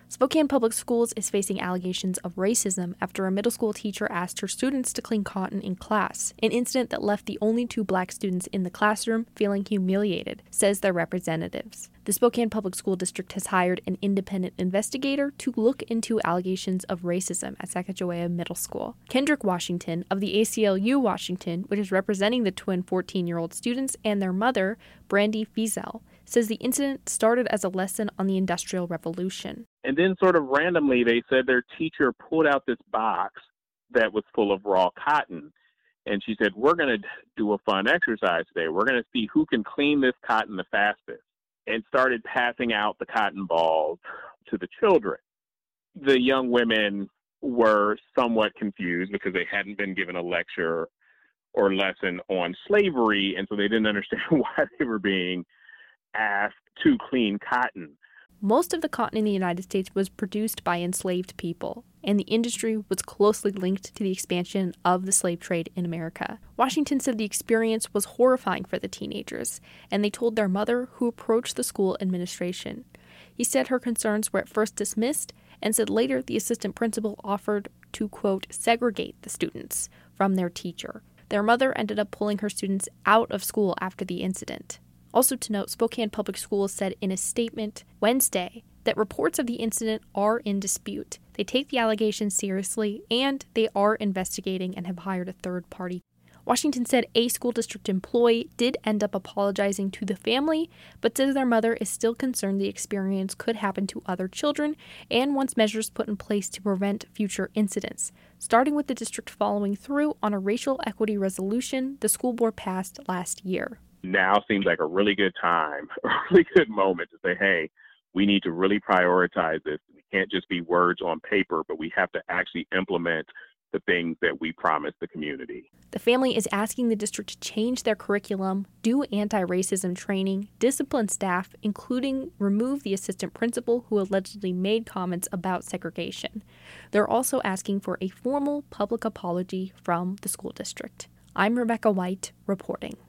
Spokane Public Schools is facing allegations of racism after a middle school teacher asked her students to clean cotton in class, an incident that left the only 2 black students in the classroom feeling humiliated, says their representatives. The Spokane Public School District has hired an independent investigator to look into allegations of racism at Sacagawea Middle School. Kendrick Washington of the ACLU Washington, which is representing the twin 14-year-old students and their mother, Brandy Fiesel, says the incident started as a lesson on the Industrial Revolution. And then sort of randomly, they said their teacher pulled out this box that was full of raw cotton. And she said, we're going to do a fun exercise today. We're going to see who can clean this cotton the fastest. And started passing out the cotton balls to the children. The young women were somewhat confused because they hadn't been given a lecture or lesson on slavery. And so they didn't understand why they were being asked to clean cotton. Most of the cotton in the United States was produced by enslaved people, and the industry was closely linked to the expansion of the slave trade in America. Washington said the experience was horrifying for the teenagers, and they told their mother, who approached the school administration. He said her concerns were at first dismissed, and said later the assistant principal offered to, quote, segregate the students from their teacher. Their mother ended up pulling her students out of school after the incident. Also to note, Spokane Public Schools said in a statement Wednesday that reports of the incident are in dispute. They take the allegations seriously, and they are investigating and have hired a third party. Washington said a school district employee did end up apologizing to the family, but says their mother is still concerned the experience could happen to other children and wants measures put in place to prevent future incidents, starting with the district following through on a racial equity resolution the school board passed last year. Now seems like a really good time, a really good moment to say, hey, we need to really prioritize this. We can't just be words on paper, but we have to actually implement the things that we promise the community. The family is asking the district to change their curriculum, do anti-racism training, discipline staff, including remove the assistant principal who allegedly made comments about segregation. They're also asking for a formal public apology from the school district. I'm Rebecca White, reporting.